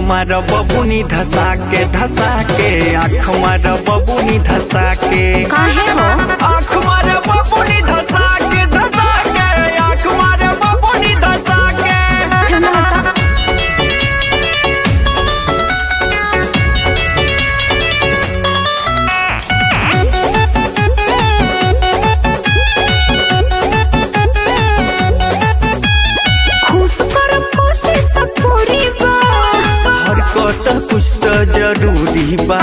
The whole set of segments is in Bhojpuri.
मार बबुनी धसा के आँख मार बबुनी धसा के काहे हो आँख मार बबुनी धसा के आँख मार बबुनी धसा के चलो हटा खुश कर कोशिश पूरी बा हरकत कुछ तो जरूरी बा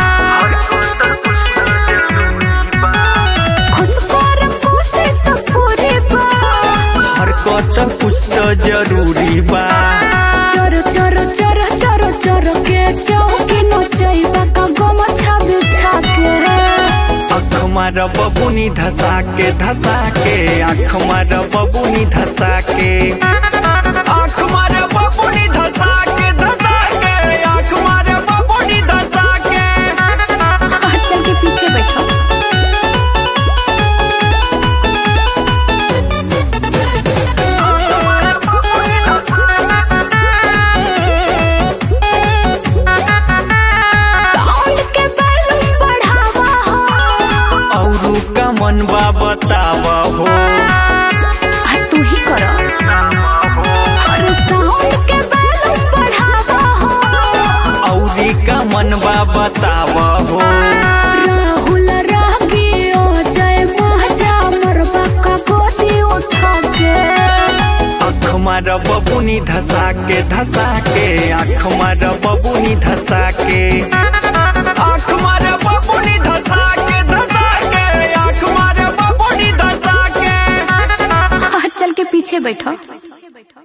खुश कर कोशिश पूरी बा हरकत कुछ तो जरूरी बा चोर चोर चोर चोर चोर के चौकी नचैबा का गम छाबे छाके आँख मार बबुनी धसा के आँख मार बबुनी धसा के आँख मार बबुनी धसा के आँख मार बबुनी धसा के चल के पीछे बैठो साउंड के वॉल्यूम बढ़ावा हो औरू का मन बा बतावा हो तू ही कर हर साउंड के वॉल्यूम बढ़ावा हो औरी का मन बा बतावा हो राहुल रागी ओ जय महजा मरबा का गोदी उठा के आँख मार बबुनी धसा के आँख मार बबुनी धसा के